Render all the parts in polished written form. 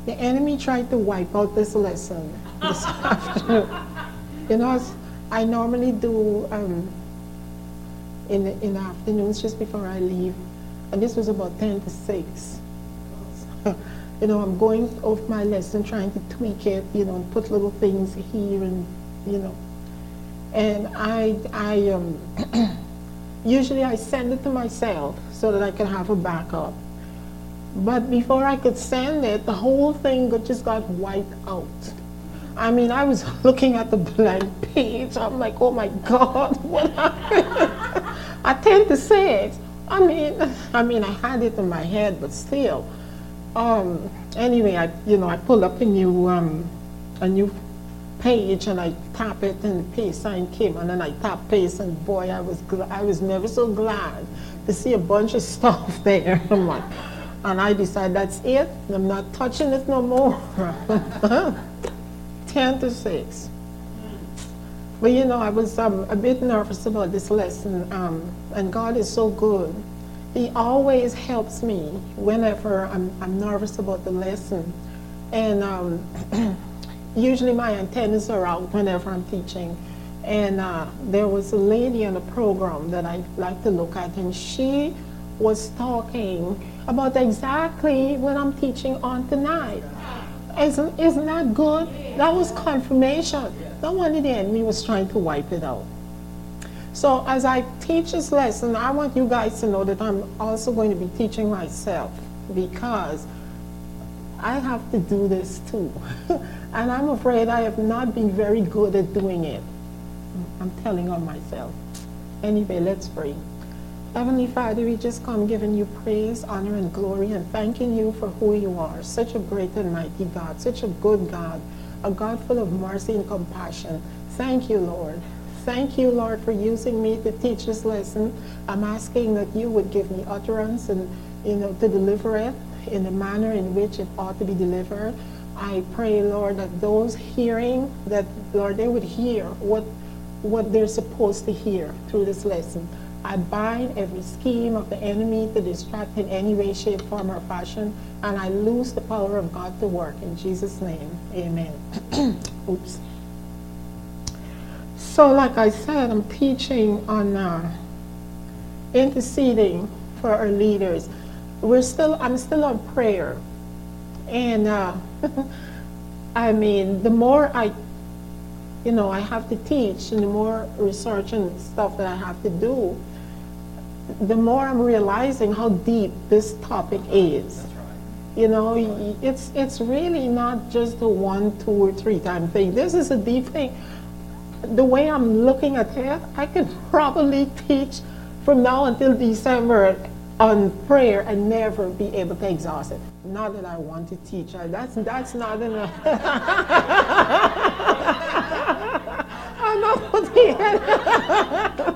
The enemy tried to wipe out this lesson this afternoon. You know, I normally do in the afternoons just before I leave, and this was about 10 to 6. You know, I'm going over my lesson, trying to tweak it, you know, and put little things here and, you know. And usually I send it to myself so that I can have a backup. But before I could send it, the whole thing just got wiped out. I mean, I was looking at the blank page. I'm like, oh my God, what happened? I tend to say it. I mean, I had it in my head, but still. Anyway, I pulled up a new page, and I tap it, and the paste sign came, and then I tap paste, and boy, I was never so glad to see a bunch of stuff there. I'm like, and I decided that's it. I'm not touching it no more. 10 to 6. But you know, I was a bit nervous about this lesson, and God is so good. He always helps me whenever I'm nervous about the lesson. And usually my antennas are out whenever I'm teaching. And there was a lady on a program that I like to look at, and she was talking about exactly what I'm teaching on tonight. Isn't that good? That was confirmation. No wonder the enemy was trying to wipe it out. So as I teach this lesson, I want you guys to know that I'm also going to be teaching myself, because I have to do this too. And I'm afraid I have not been very good at doing it. I'm telling on myself. Anyway, let's pray. Heavenly Father, we just come giving you praise, honor, and glory, and thanking you for who you are. Such a great and mighty God, such a good God, a God full of mercy and compassion. Thank you, Lord. Thank you, Lord, for using me to teach this lesson. I'm asking that you would give me utterance and, you know, to deliver it in the manner in which it ought to be delivered. I pray, Lord, that those hearing, that, Lord, they would hear what they're supposed to hear through this lesson. I bind every scheme of the enemy to distract in any way, shape, form, or fashion, and I loose the power of God to work. In Jesus' name, amen. Oops. So like I said, I'm teaching on interceding for our leaders. I'm still on prayer. And I mean, the more I have to teach, and the more research and stuff that I have to do, the more I'm realizing how deep this topic is. That's right. You know, it's really not just a 1, 2, or 3 time thing. This is a deep thing. The way I'm looking at it, I could probably teach from now until December on prayer and never be able to exhaust it. Not that I want to teach. That's not enough. I'm not putting it.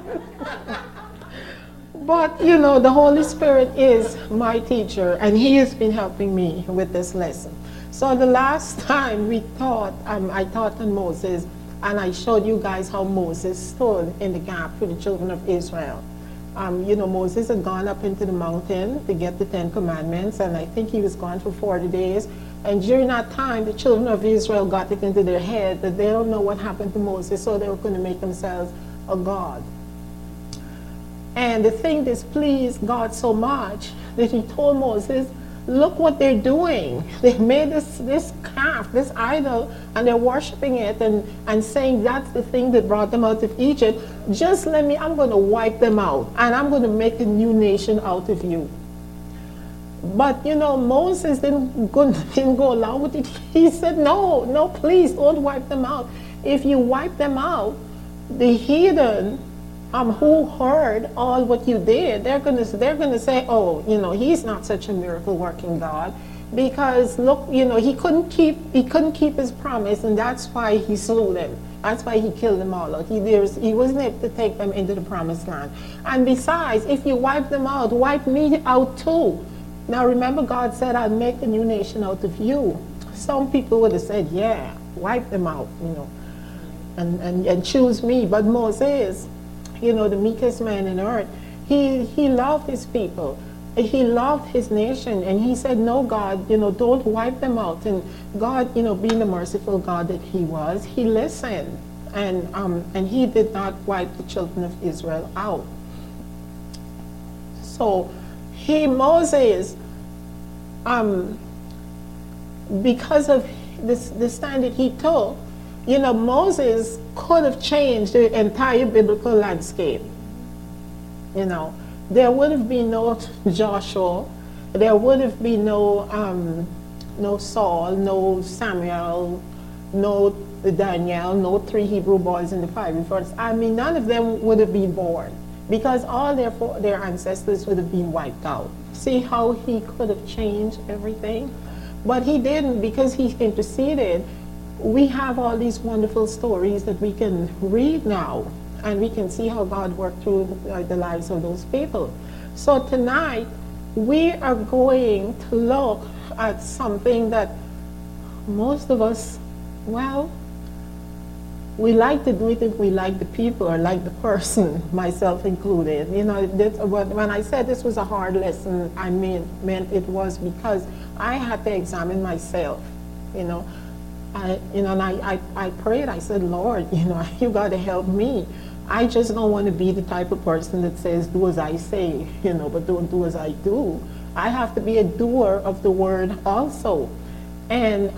But, you know, the Holy Spirit is my teacher, and he has been helping me with this lesson. So the last time we taught, I taught on Moses, and I showed you guys how Moses stood in the gap for the children of Israel. You know, Moses had gone up into the mountain to get the 10 Commandments, and I think he was gone for 40 days. And during that time, the children of Israel got it into their head that they don't know what happened to Moses, so they were going to make themselves a god. And the thing displeased God so much that he told Moses, look what they're doing. They made this calf, this idol, and they're worshiping it and saying that's the thing that brought them out of Egypt. Just let me, I'm going to wipe them out, and I'm going to make a new nation out of you. But, you know, Moses didn't go along with it. He said, no, please don't wipe them out. If you wipe them out, the heathen who heard all what you did, they're gonna say, oh, you know, he's not such a miracle working God, because look, you know, he couldn't keep his promise, and that's why he slew them. That's why he killed them all out. He wasn't able to take them into the promised land. And besides, if you wipe them out, wipe me out too. Now remember, God said, I'll make a new nation out of you. Some people would have said, yeah, wipe them out, you know, and choose me. But Moses, you know, the meekest man in earth, he loved his people. he loved his nation, and he said, no, God, don't wipe them out. And God, being the merciful God that he was, he listened, and he did not wipe the children of Israel out. So Moses, because of the stand that he took, Moses could have changed the entire biblical landscape. There would have been no Joshua, there would have been no Saul, no Samuel, no Daniel, no 3 Hebrew boys in the fiery furnace. I mean, none of them would have been born, because all their ancestors would have been wiped out. See how he could have changed everything? But he didn't, because he interceded. We have all these wonderful stories that we can read now, and we can see how God worked through the lives of those people. So tonight, we are going to look at something that most of us, well, we like to do it if we like the people or like the person, myself included. When I said this was a hard lesson, I meant it was because I had to examine myself. I prayed. I said, Lord, you got to help me. I just don't want to be the type of person that says, do as I say, but don't do as I do. I have to be a doer of the word also. And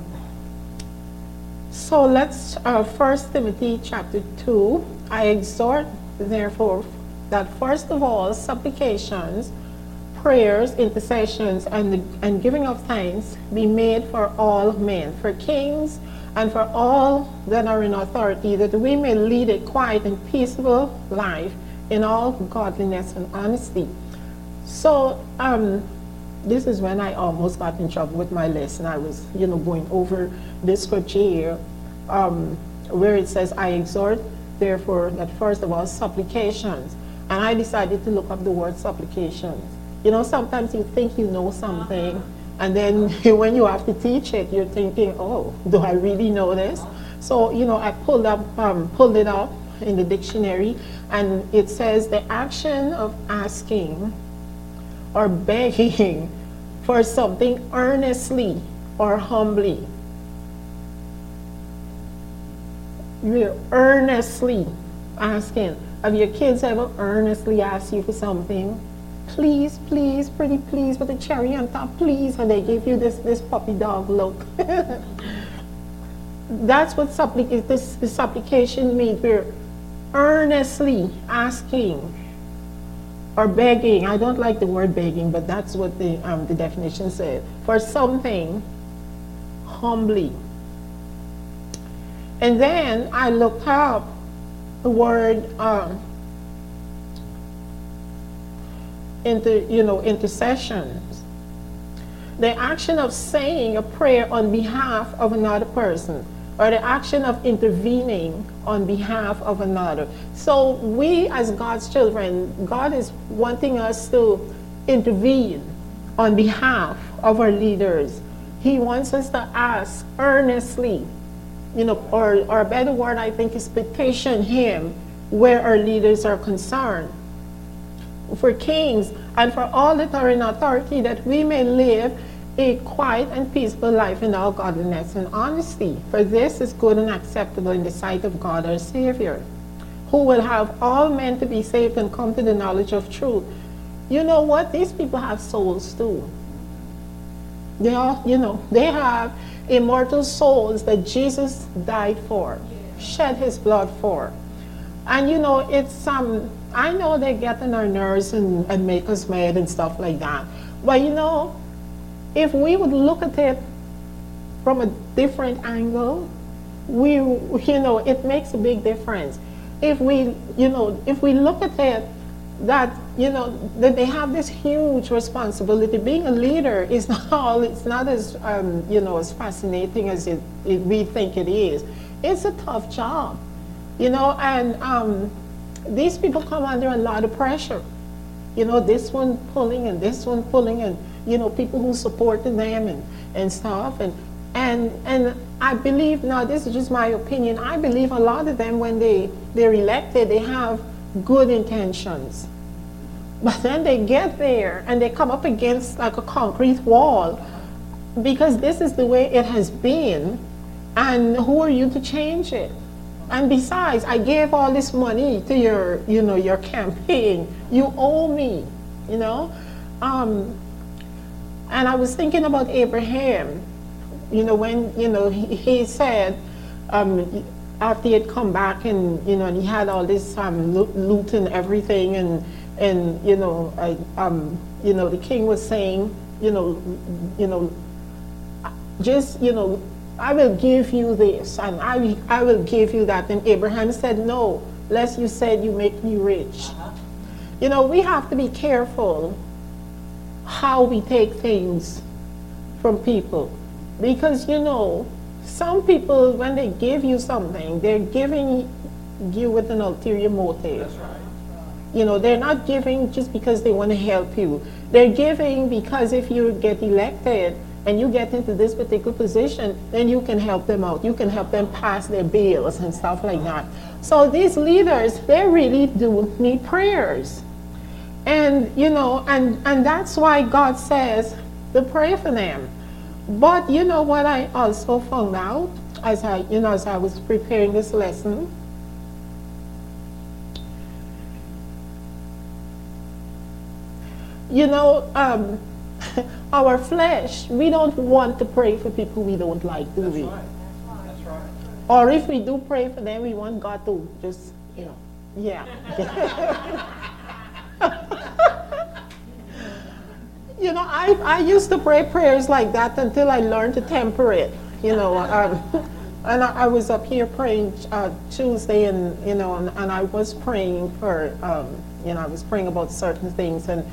so let's, 1 Timothy chapter 2, I exhort, therefore, that first of all, supplications, prayers, intercessions, and giving of thanks be made for all men, for kings, and for all that are in authority, that we may lead a quiet and peaceable life in all godliness and honesty. So this is when I almost got in trouble with my lesson. I was, going over this scripture here, where it says, I exhort, therefore, that first of all, supplications. And I decided to look up the word supplications. Sometimes you think you know something, and then when you have to teach it, you're thinking, oh, do I really know this? So, I pulled it up in the dictionary, and it says the action of asking or begging for something earnestly or humbly. You're earnestly asking. Have your kids ever earnestly asked you for something? Please, please, pretty please, with a cherry on top, please, and they give you this puppy dog look. That's what this supplication means. We're earnestly asking or begging. I don't like the word begging, but that's what the definition said. For something humbly. And then I looked up the word intercessions. The action of saying a prayer on behalf of another person, or the action of intervening on behalf of another. So we as God's children, God is wanting us to intervene on behalf of our leaders. He wants us to ask earnestly, or a better word I think is petition him where our leaders are concerned. For kings and for all that are in authority, that we may live a quiet and peaceful life in all godliness and honesty. For this is good and acceptable in the sight of God our Savior, who will have all men to be saved and come to the knowledge of truth. You know what? These people have souls too. They are, they have immortal souls that Jesus died for, shed his blood for. And it's I know they get on our nerves and make us mad and stuff like that. But if we would look at it from a different angle, it makes a big difference. If we look at it that, that they have this huge responsibility. Being a leader is it's not as, as fascinating as we think it is. It's a tough job, and these people come under a lot of pressure. This one pulling and this one pulling, and, people who support them and stuff. And I believe, now this is just my opinion, I believe a lot of them, when they're elected, they have good intentions. But then they get there and they come up against like a concrete wall because this is the way it has been. And who are you to change it? And besides, I gave all this money to your, your campaign. You owe me, And I was thinking about Abraham, when, he said, after he had come back and, and he had all this loot and everything, and the king was saying, just, I will give you this, and I will give you that. And Abraham said, no, lest you said you make me rich. We have to be careful how we take things from people. Because, some people, when they give you something, they're giving you with an ulterior motive. That's right. They're not giving just because they want to help you. They're giving because if you get elected, and you get into this particular position, then you can help them out. You can help them pass their bills and stuff like that. So these leaders, they really do need prayers. And, and that's why God says to pray for them. But what I also found out as I was preparing this lesson, our flesh, we don't want to pray for people we don't like, do we? Right. That's right. Or if we do pray for them, we want God to just, yeah. I used to pray prayers like that until I learned to temper it, and I was up here praying Tuesday, and I was praying for, I was praying about certain things, and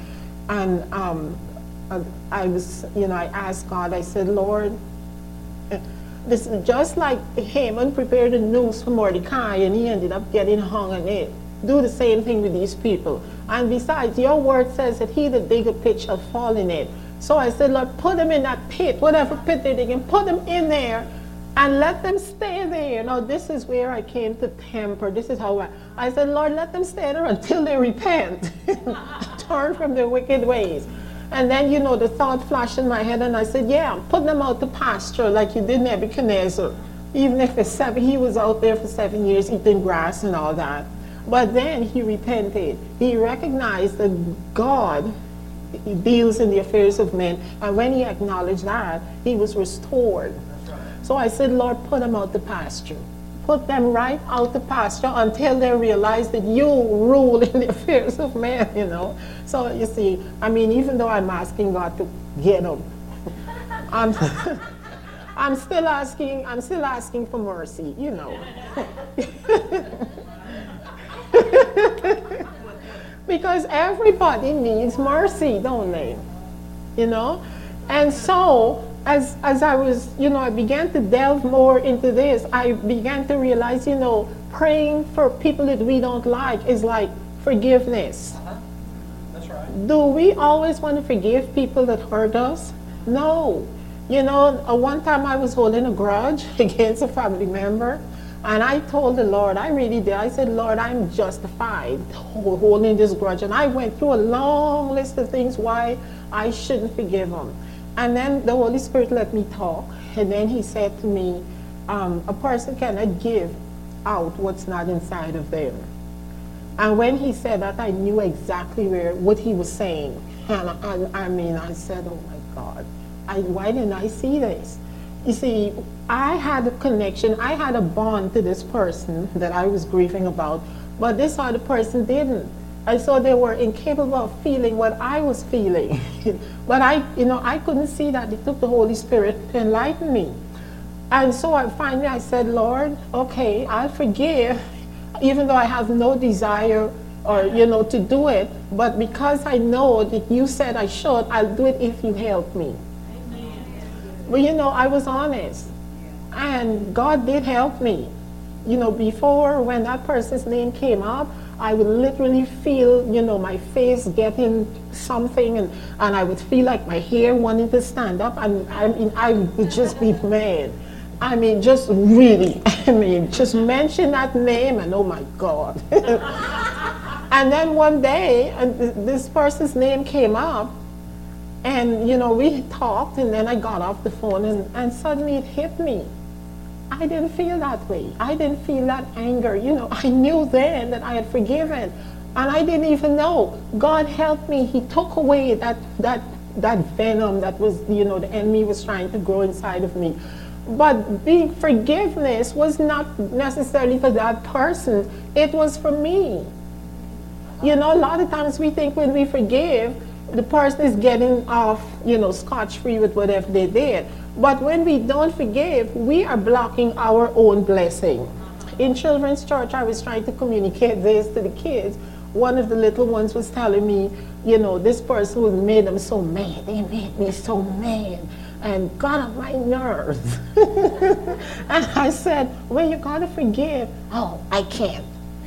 I was, I asked God, I said, Lord, this is just like Haman prepared the noose for Mordecai and he ended up getting hung on it. Do the same thing with these people. And besides, your word says that he that dig a pit shall fall in it. So I said, Lord, put them in that pit, whatever pit they're digging, put them in there and let them stay there. Now, this is where I came to temper. This is how I said, Lord, let them stay there until they repent, turn from their wicked ways. And then, the thought flashed in my head, and I said, yeah, put them out to pasture like you did Nebuchadnezzar. Even if he was out there for 7 years eating grass and all that. But then he repented. He recognized that God deals in the affairs of men. And when he acknowledged that, he was restored. So I said, Lord, put them out to pasture. Put them right out to pasture until they realize that you rule in the affairs of men, So you see, even though I'm asking God to get them, I'm still asking for mercy, Because everybody needs mercy, don't they? And so as I was, I began to delve more into this, I began to realize, praying for people that we don't like is like forgiveness. That's right. Do we always want to forgive people that hurt us? No. One time I was holding a grudge against a family member, and I told the Lord, I really did. I said, Lord, I'm justified holding this grudge. And I went through a long list of things why I shouldn't forgive them. And then the Holy Spirit let me talk. And then he said to me, a person cannot give out what's not inside of them. And when he said that, I knew exactly what he was saying. And I said, oh my God, why didn't I see this? You see, I had a connection, I had a bond to this person that I was grieving about, but this other person didn't. I saw they were incapable of feeling what I was feeling. But I couldn't see that. It took the Holy Spirit to enlighten me. And so I said, Lord, okay, I'll forgive, even though I have no desire or, to do it. But because I know that you said I should, I'll do it if you help me. But I was honest. And God did help me. Before, when that person's name came up, I would literally feel, my face getting something, and I would feel like my hair wanting to stand up, and I would just be mad. Just really, just mention that name, and oh my God. And then one day, this person's name came up, and we talked, and then I got off the phone, and suddenly it hit me. I didn't feel that way. I didn't feel that anger. I knew then that I had forgiven, and I didn't even know. God helped me. He took away that venom that was, the enemy was trying to grow inside of me. But the forgiveness was not necessarily for that person. It was for me. A lot of times we think when we forgive, the person is getting off, scotch-free with whatever they did. But when we don't forgive, we are blocking our own blessing. In children's church, I was trying to communicate this to the kids. One of the little ones was telling me, this person who made them so mad. They made me so mad and got on my nerves. And I said, well, you got to forgive. Oh, I can't.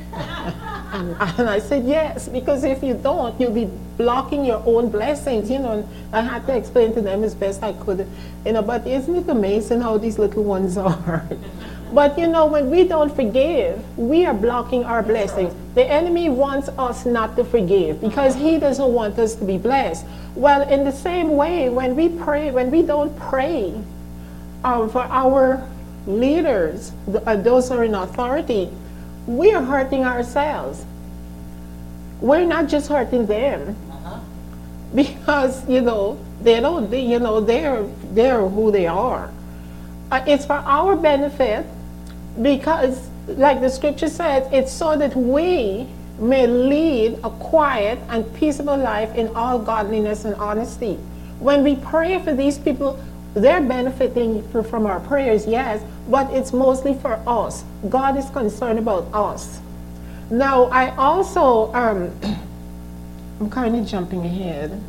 And I said, yes, because if you don't, you'll be blocking your own blessings, and I had to explain to them as best I could, but isn't it amazing how these little ones are? But when we don't forgive, we are blocking our blessings. The enemy wants us not to forgive because he doesn't want us to be blessed. Well, in the same way, when we pray, when we don't pray for our leaders, those who are in authority, we are hurting ourselves. We're not just hurting them, because they don't, they're who they are. It's for our benefit, because like the scripture says, it's so that we may lead a quiet and peaceable life in all godliness and honesty. When we pray for these people, they're benefiting from our prayers, yes, but it's mostly for us. God is concerned about us. Now, I also, I'm kind of jumping ahead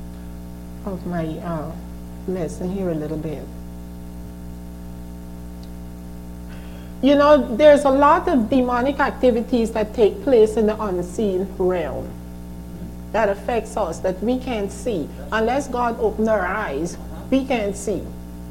of my lesson here a little bit. There's a lot of demonic activities that take place in the unseen realm that affects us, that we can't see. Unless God opened our eyes, we can't see.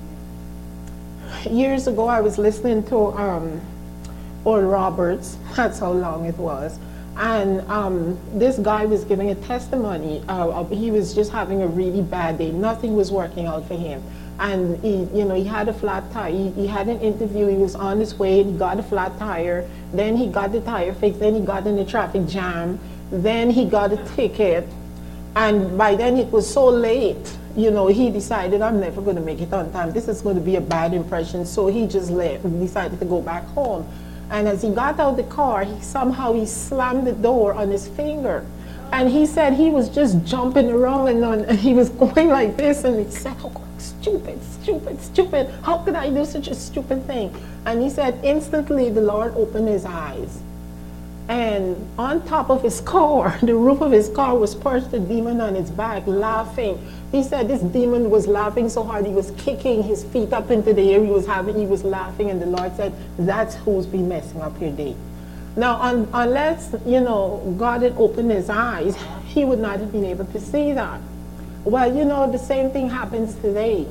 Years ago, I was listening to Oral Roberts. That's how long it was. And this guy was giving a testimony. He was just having a really bad day. Nothing was working out for him. And he had a flat tire. He had an interview. He was on his way. He got a flat tire. Then he got the tire fixed. Then he got in a traffic jam. Then he got a ticket. And by then it was so late. He decided, I'm never going to make it on time. This is going to be a bad impression. So he just left and decided to go back home. And as he got out the car, somehow he slammed the door on his finger. And he said he was just jumping around and he was going like this. And he said, oh, stupid, stupid, stupid. How could I do such a stupid thing? And he said instantly the Lord opened his eyes. And on top of his car, the roof of his car, was perched a demon on its back, laughing. He said this demon was laughing so hard, he was kicking his feet up into the air. He was laughing, and the Lord said, that's who's been messing up your day. Now, unless, God had opened his eyes, he would not have been able to see that. Well, the same thing happens today.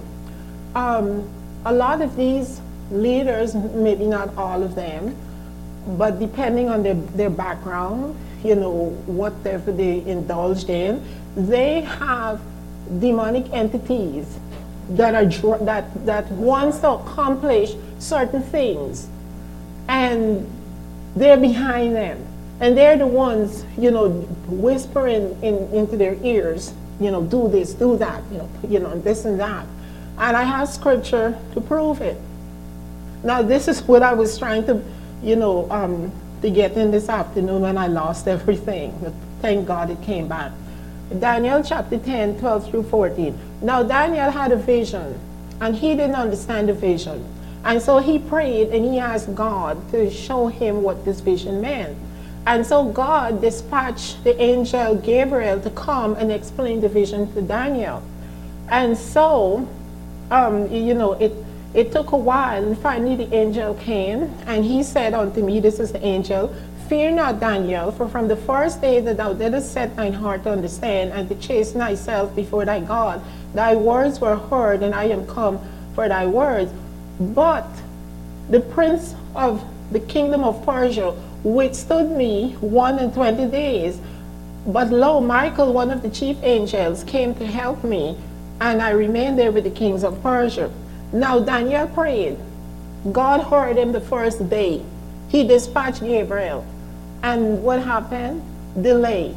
A lot of these leaders, maybe not all of them, but depending on their background, whatever they indulged in, they have demonic entities that wants to accomplish certain things, and they're behind them, and they're the ones, whispering into their ears, do this, do that, this and that. And I have scripture to prove it. Now, this is what I was trying to get in this afternoon when I lost everything. But thank God it came back. Daniel chapter 10, 12 through 14. Now Daniel had a vision, and he didn't understand the vision. And so he prayed and he asked God to show him what this vision meant. And so God dispatched the angel Gabriel to come and explain the vision to Daniel. And so, it took a while, and finally the angel came, and he said unto me, this is the angel, fear not, Daniel, for from the first day that thou didst set thine heart to understand and to chasten thyself before thy God, thy words were heard, and I am come for thy words. But the prince of the kingdom of Persia withstood me 120 days. But lo, Michael, one of the chief angels, came to help me, and I remained there with the kings of Persia. Now Daniel prayed. God heard him the first day. He dispatched Gabriel. And what happened? Delay.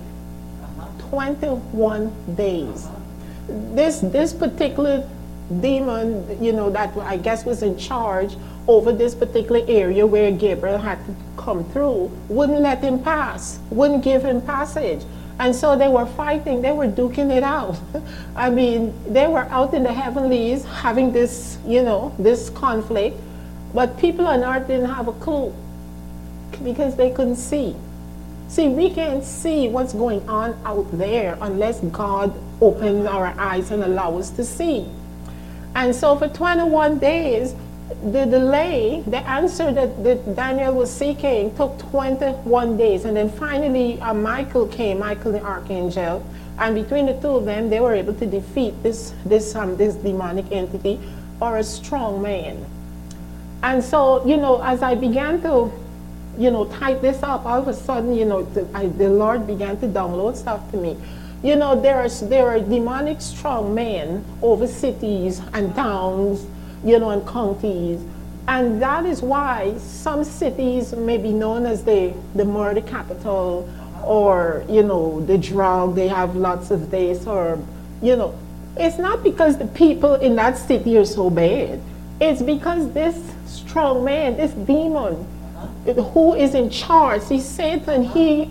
21 days. This particular demon, that I guess was in charge over this particular area where Gabriel had to come through, wouldn't let him pass, wouldn't give him passage. And so they were fighting, they were duking it out. I mean, they were out in the heavenlies having this, this conflict, but people on earth didn't have a clue because they couldn't see. See, we can't see what's going on out there unless God opens our eyes and allows us to see. And so for 21 days, the delay, the answer that Daniel was seeking took 21 days. And then finally, Michael came, Michael the archangel, and between the two of them, they were able to defeat this demonic entity, or a strong man. And so, as I began to type this up, all of a sudden, the Lord began to download stuff to me. There are demonic strong men over cities and towns, and counties. And that is why some cities may be known as the murder capital, or, the drug, they have lots of this, or, it's not because the people in that city are so bad. It's because this strong man, this demon, who is in charge, see, Satan, he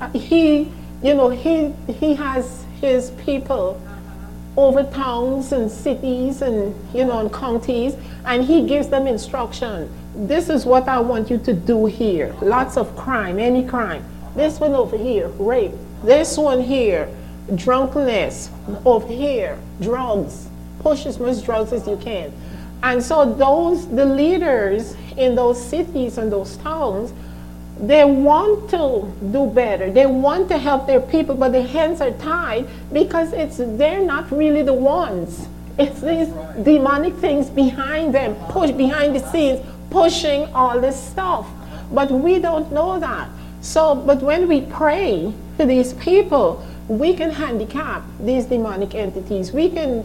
has his people over towns and cities and, and counties, and he gives them instruction. This is what I want you to do here. Lots of crime, any crime. This one over here, rape. This one here, drunkenness. Over here, drugs. Push as much drugs as you can. And so the leaders in those cities and those towns, they want to do better. They want to help their people, but their hands are tied because they're not really the ones. It's these demonic things behind them, push behind the scenes, pushing all this stuff. But we don't know that. So, but when we pray for these people, we can handicap these demonic entities. We can,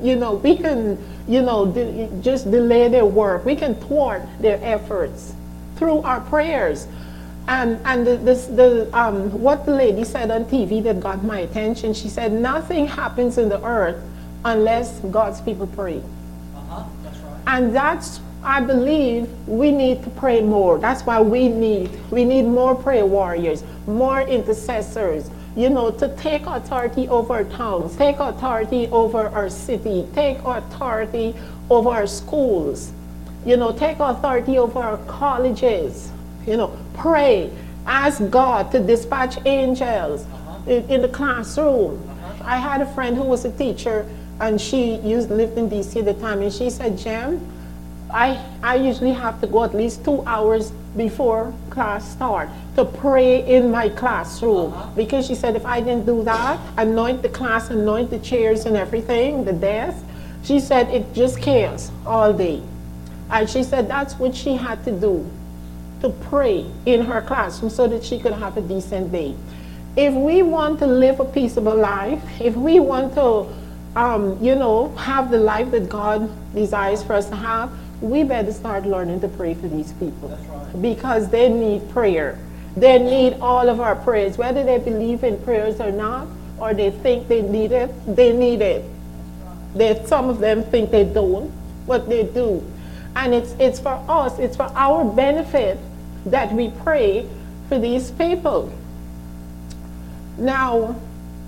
just delay their work. We can thwart their efforts through our prayers. And what the lady said on TV that got my attention, she said, nothing happens in the earth unless God's people pray. That's right. And I believe we need to pray more. That's why we need more prayer warriors, more intercessors, to take authority over our towns, take authority over our city, take authority over our schools, take authority over our colleges. Pray, ask God to dispatch angels in the classroom. I had a friend who was a teacher, and she lived in DC at the time, and she said, Jem, I usually have to go at least 2 hours before class start to pray in my classroom, because she said if I didn't do that, anoint the class, anoint the chairs and everything, the desk, she said it just chaos all day. And she said that's what she had to do, to pray in her classroom so that she could have a decent day. If we want to live a peaceable life, if we want to, have the life that God desires for us to have, we better start learning to pray for these people. That's right. Because they need prayer. They need all of our prayers. Whether they believe in prayers or not, or they think they need it, they need it. Some of them think they don't, but they do. And it's for us, it's for our benefit that we pray for these people. Now,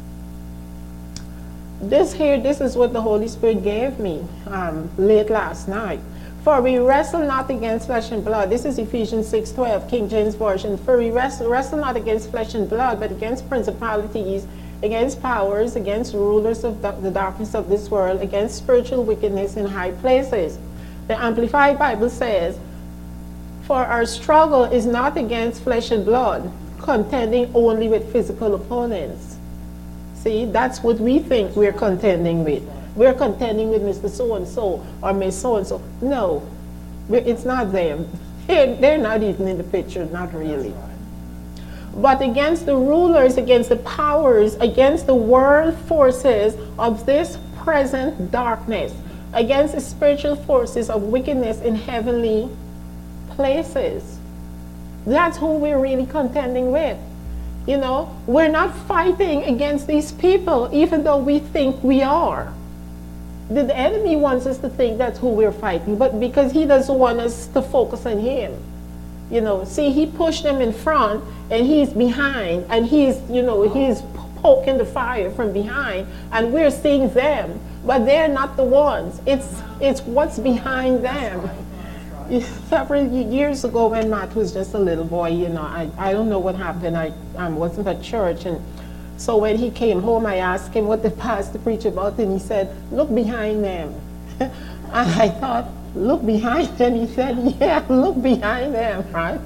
this is what the Holy Spirit gave me late last night. For we wrestle not against flesh and blood. This is Ephesians 6:12, King James Version. For we wrestle not against flesh and blood, but against principalities, against powers, against rulers of the darkness of this world, against spiritual wickedness in high places. The Amplified Bible says, for our struggle is not against flesh and blood, contending only with physical opponents. See, that's what we think we're contending with. We're contending with Mr. So-and-so or Miss so-and-so. No, it's not them. They're not even in the picture, not really. but against the rulers, against the powers, against the world forces of this present darkness, against the spiritual forces of wickedness in heavenly places. That's who we're really contending with. You know, we're not fighting against these people, even though we think we are. The enemy wants us to think that's who we're fighting, but because he doesn't want us to focus on him. You know, see, he pushed them in front and he's behind, and he's, you know, he's poking the fire from behind, and we're seeing them, but they're not the ones. It's what's behind them. Several years ago when Matt was just a little boy, you know, I don't know what happened. I wasn't at church, and so when he came home, I asked him what the pastor preached about, and he said, look behind them. And I thought, look behind them? He said, yeah, look behind them, right?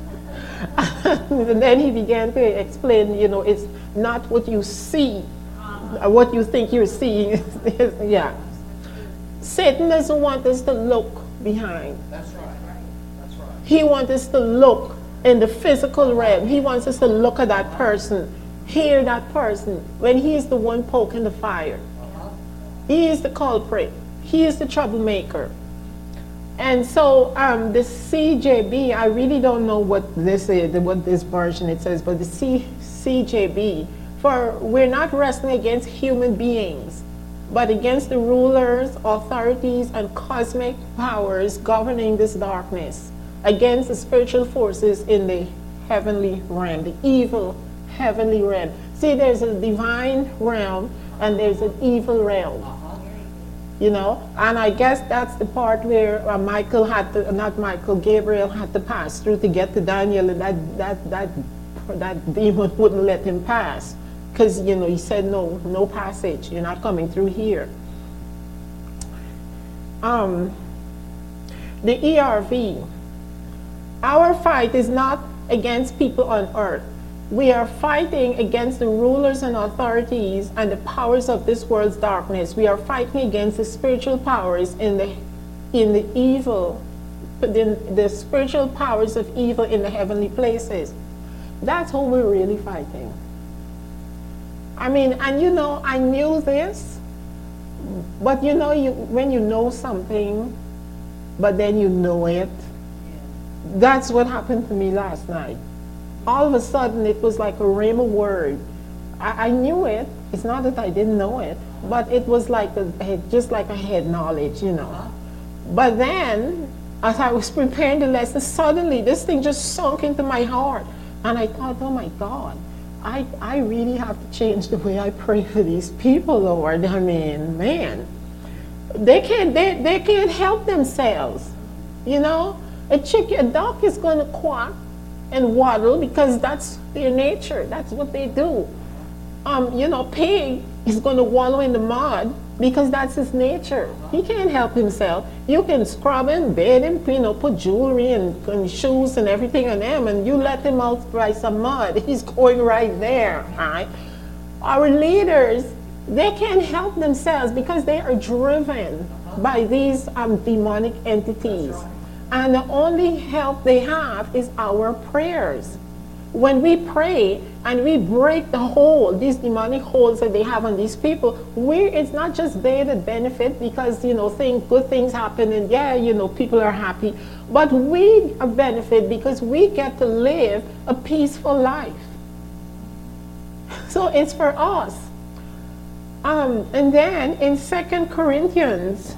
And then he began to explain, you know, it's not what you see, what you think you're seeing. Yeah. Satan doesn't want us to look behind. That's right. That's right. He wants us to look in the physical realm. He wants us to look at that person, hear that person, when he's the one poking the fire. He is the culprit. He is the troublemaker. And so the CJB, I really don't know what this is, what this version it says, but the CJB, for we're not wrestling against human beings, but against the rulers, authorities, and cosmic powers governing this darkness, against the spiritual forces in the heavenly realm, the evil heavenly realm. See, there's a divine realm and there's an evil realm. You know, and I guess that's the part where Gabriel had to pass through to get to Daniel, and that demon wouldn't let him pass, because, you know, he said, no passage, you're not coming through here. The ERV, our fight is not against people on earth. We are fighting against the rulers and authorities and the powers of this world's darkness. We are fighting against the spiritual powers in the evil, the spiritual powers of evil in the heavenly places. That's who we're really fighting. I mean, and you know, I knew this, but you know, when you know something, but then you know it, that's what happened to me last night. All of a sudden, it was like a rhema word. I knew it. It's not that I didn't know it, but it was like just like I had knowledge, you know. But then, as I was preparing the lesson, suddenly this thing just sunk into my heart. And I thought, oh my God, I really have to change the way I pray for these people, Lord. I mean, man, they can't help themselves, you know. A duck is going to quack and waddle because that's their nature. That's what they do. You know, pig is going to wallow in the mud because that's his nature. He can't help himself. You can scrub him, bathe him, you know, put jewelry and shoes and everything on him, and you let him out by some mud. He's going right there, right? Our leaders, they can't help themselves because they are driven by these demonic entities. And the only help they have is our prayers. When we pray and we break the hold, these demonic holds that they have on these people, it's not just they that benefit because, you know, good things happen and yeah, you know, people are happy, but we benefit because we get to live a peaceful life. So it's for us. And then in 2 Corinthians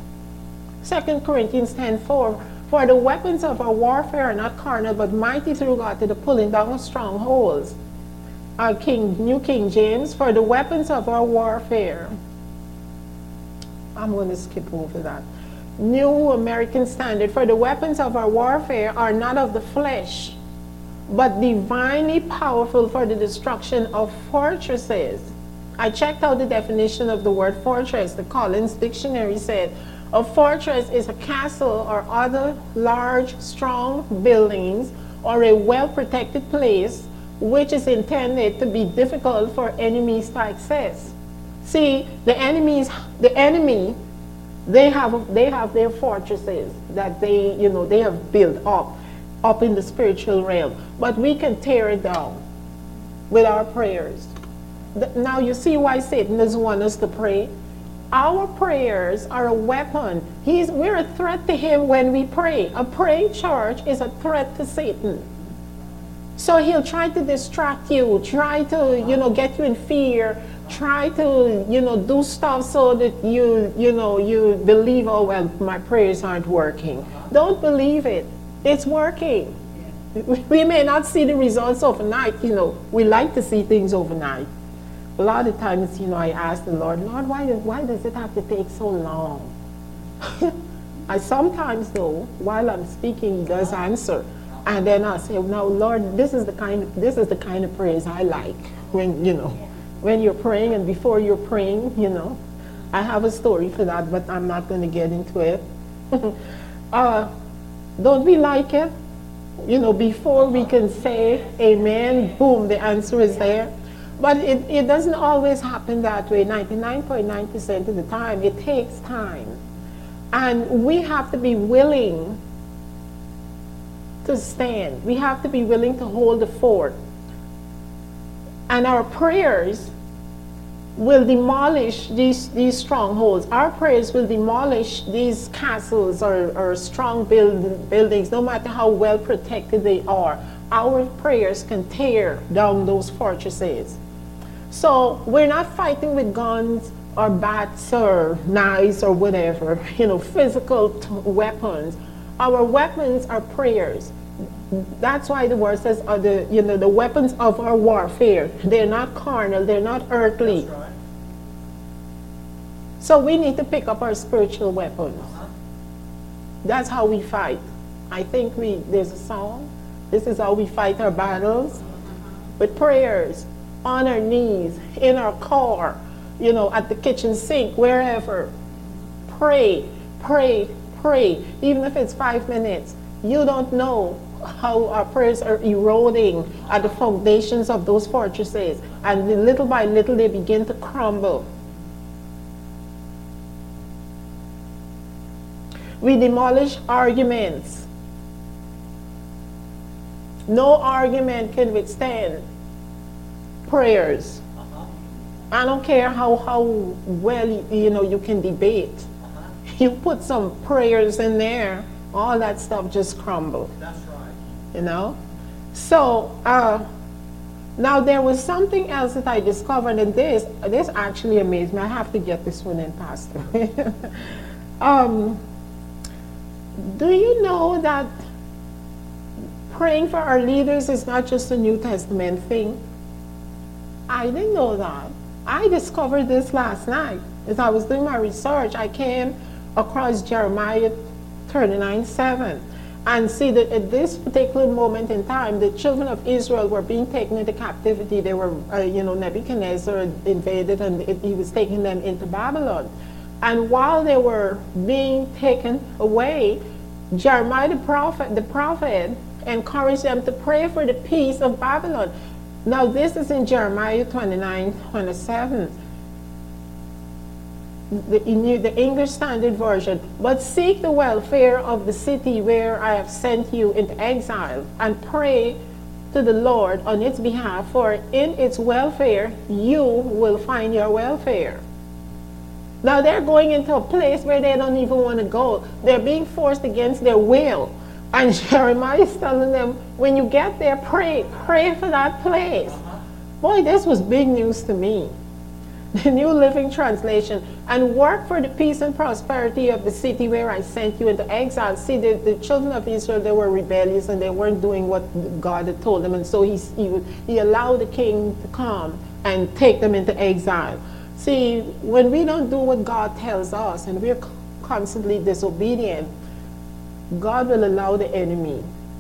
10:4, for the weapons of our warfare are not carnal, but mighty through God to the pulling down of strongholds. New King James, for the weapons of our warfare. I'm going to skip over that. New American Standard, for the weapons of our warfare are not of the flesh, but divinely powerful for the destruction of fortresses. I checked out the definition of the word fortress. The Collins Dictionary said, a fortress is a castle or other large, strong buildings or a well-protected place which is intended to be difficult for enemies to access. See, the enemy, they have their fortresses that they have built up in the spiritual realm, but we can tear it down. with our prayers. Now you see why Satan doesn't want us to pray. Our prayers are a weapon. We're a threat to him when we pray. A praying church is a threat to Satan. So he'll try to distract you, try to, get you in fear, try to, do stuff so that you believe, oh, well, my prayers aren't working. Don't believe it. It's working. We may not see the results overnight, we like to see things overnight. A lot of times, I ask the Lord, why does it have to take so long? I sometimes, though, while I'm speaking, he does answer. And then I say, no, Lord, this is the kind of prayers I like. When you're praying and before you're praying, I have a story for that, but I'm not going to get into it. Don't we like it? Before we can say amen, boom, the answer is there. But it doesn't always happen that way. 99.9% of the time, it takes time. And we have to be willing to stand. We have to be willing to hold the fort. And our prayers will demolish these strongholds. Our prayers will demolish these castles or strong buildings, no matter how well protected they are. Our prayers can tear down those fortresses. So we're not fighting with guns or bats or knives or whatever, physical weapons. Our weapons are prayers. That's why the word says the weapons of our warfare. They're not carnal, they're not earthly. That's right. So we need to pick up our spiritual weapons. That's how we fight. I think there's a song. This is how we fight our battles. With prayers, on our knees, in our car, at the kitchen sink, wherever. Pray, pray, pray. Even if it's 5 minutes. You don't know how our prayers are eroding at the foundations of those fortresses. And little by little they begin to crumble. We demolish arguments. No argument can withstand prayers. I don't care how well you can debate. You put some prayers in there, all that stuff just crumbles. That's right. So now there was something else that I discovered, and this actually amazed me. I have to get this one in, Pastor. Do you know that praying for our leaders is not just a New Testament thing? I didn't know that. I discovered this last night. As I was doing my research, I came across Jeremiah 39:7. And see that at this particular moment in time, the children of Israel were being taken into captivity. They were, Nebuchadnezzar invaded and he was taking them into Babylon. And while they were being taken away, Jeremiah the prophet encouraged them to pray for the peace of Babylon. Now this is in Jeremiah 29:27. The English Standard Version. But seek the welfare of the city where I have sent you into exile, and pray to the Lord on its behalf, for in its welfare you will find your welfare. Now they're going into a place where they don't even want to go. They're being forced against their will. And Jeremiah is telling them, when you get there, pray for that place. Boy, this was big news to me. The New Living Translation. And work for the peace and prosperity of the city where I sent you into exile. See, the children of Israel, they were rebellious and they weren't doing what God had told them. And so he allowed the king to come and take them into exile. See, when we don't do what God tells us and we're constantly disobedient, God will allow the enemy,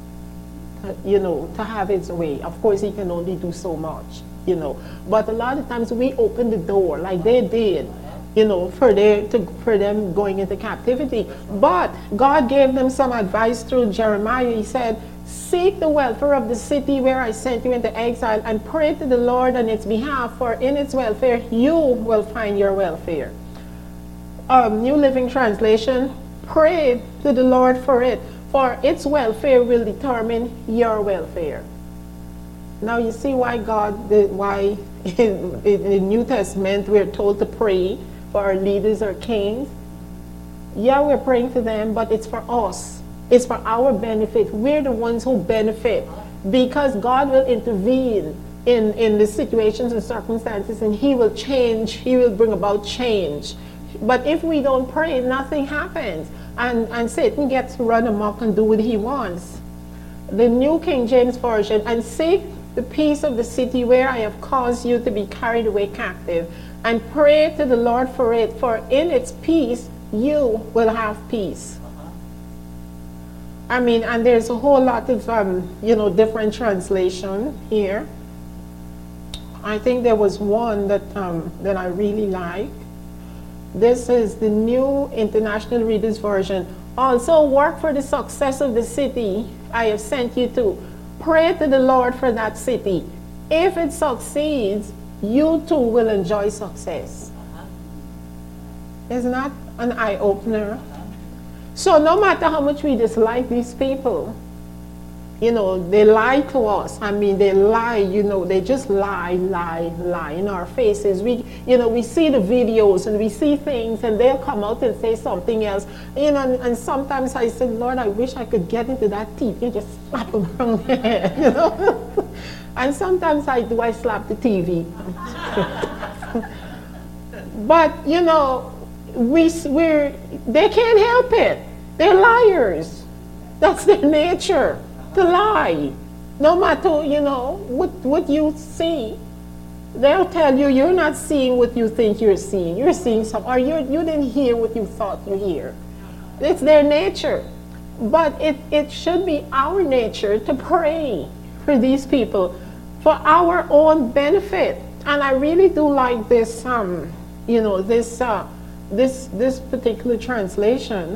to have his way. Of course, he can only do so much, But a lot of times we open the door like they did, for them going into captivity. But God gave them some advice through Jeremiah. He said, seek the welfare of the city where I sent you into exile, and pray to the Lord on its behalf, for in its welfare you will find your welfare. New Living Translation, pray to the Lord for it, for its welfare will determine your welfare. Now you see why why in the New Testament we're told to pray for our leaders or kings. Yeah, we're praying for them, but it's for us. It's for our benefit. We're the ones who benefit because God will intervene in the situations and circumstances, and He will change. He will bring about change. But if we don't pray, nothing happens, and Satan gets to run amok and do what he wants. The New King James Version, and seek the peace of the city where I have caused you to be carried away captive, and pray to the Lord for it, for in its peace you will have peace. I mean, and there's a whole lot of different translation here. I think there was one that I really like. This is the New International Reader's Version. Also, work for the success of the city I have sent you to. Pray to the Lord for that city. If it succeeds, you too will enjoy success. Isn't that an eye-opener? So no matter how much we dislike these people, they lie to us. I mean, they lie, they just lie in our faces. We see the videos and we see things, and they'll come out and say something else. And sometimes I say, Lord, I wish I could get into that TV and just slap them around the head, And sometimes I slap the TV. But, they can't help it. They're liars. That's their nature, to lie. No matter, what you see, they'll tell you you're not seeing what you think you're seeing. You're seeing or you didn't hear what you thought you hear. It's their nature. But it should be our nature to pray for these people for our own benefit. And I really do like this, this particular translation.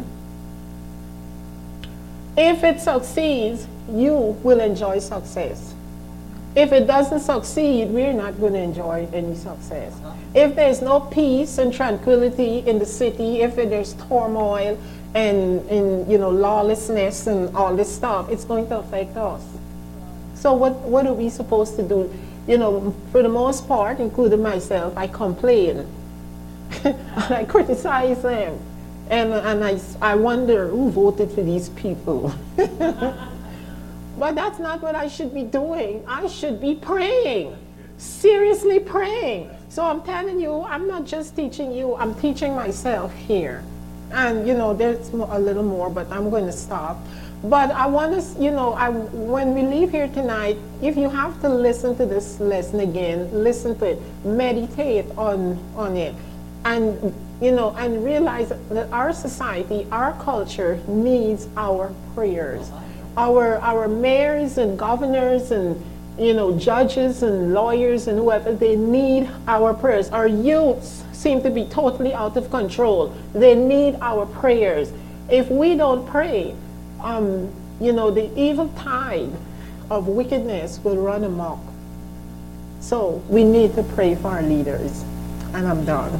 If it succeeds, you will enjoy success. If it doesn't succeed, we're not going to enjoy any success. If there's no peace and tranquility in the city, if there's turmoil and lawlessness and all this stuff, it's going to affect us. So what are we supposed to do? For the most part, including myself, I complain. And I criticize them. And I wonder who voted for these people. But that's not what I should be doing. I should be praying, seriously praying. So I'm telling you, I'm not just teaching you, I'm teaching myself here. And there's a little more, but I'm going to stop. But I want to, when we leave here tonight, if you have to listen to this lesson again, listen to it, meditate on it. And and realize that our society, our culture needs our prayers. Our mayors and governors and judges and lawyers and whoever, they need our prayers. Our youths seem to be totally out of control. They need our prayers. If we don't pray, the evil tide of wickedness will run amok. So we need to pray for our leaders. And I'm done.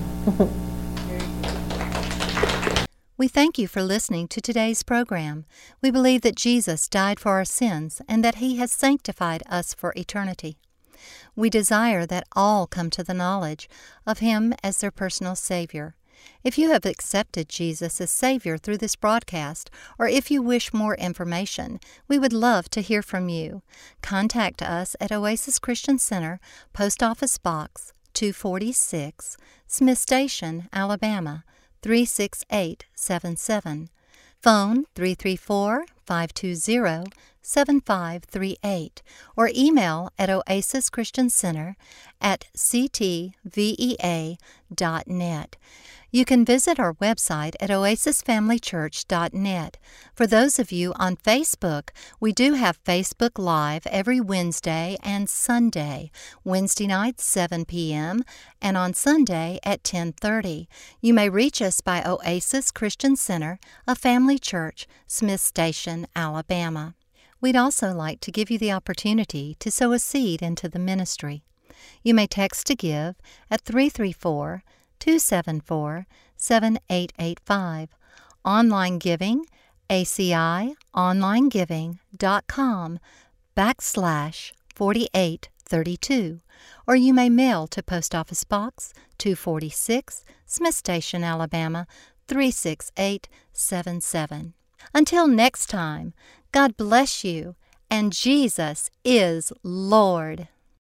We thank you for listening to today's program. We believe that Jesus died for our sins and that He has sanctified us for eternity. We desire that all come to the knowledge of Him as their personal Savior. If you have accepted Jesus as Savior through this broadcast, or if you wish more information, we would love to hear from you. Contact us at Oasis Christian Center, Post Office Box 246, Smith Station, Alabama 36877. Phone 334-520-7538, or email at oasischristiancenter@ctvea.net. You can visit our website at oasisfamilychurch.net. For those of you on Facebook, we do have Facebook Live every Wednesday and Sunday, Wednesday nights 7 p.m. and on Sunday at 10:30. You may reach us by Oasis Christian Center, a family church, Smith Station, Alabama. We'd also like to give you the opportunity to sow a seed into the ministry. You may text to give at 334-274-7885. Online giving, ACIonlinegiving.com/4 4832, or you may mail to Post Office Box 246, Smith Station, Alabama 36877. Until next time, God bless you, and Jesus is Lord.